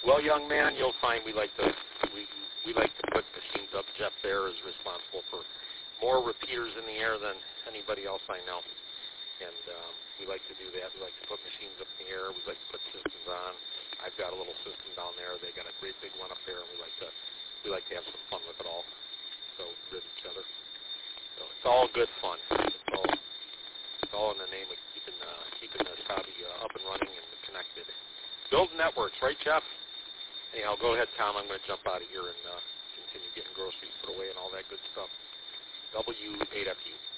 Well, young man, you'll find we like to put machines up. Jeff there is responsible for more repeaters in the air than anybody else I know, and we like to do that. We like to put machines up in the air. We like to put systems on. I've got a little system down there. They got a great big one up there, and we like to have some fun with it all. So with each other. So it's all good fun. It's all in the name of keeping this hobby up and running and connected. Build networks, right, Jeff? Anyhow, go ahead, Tom. I'm going to jump out of here and continue getting groceries put away and all that good stuff. W8FU.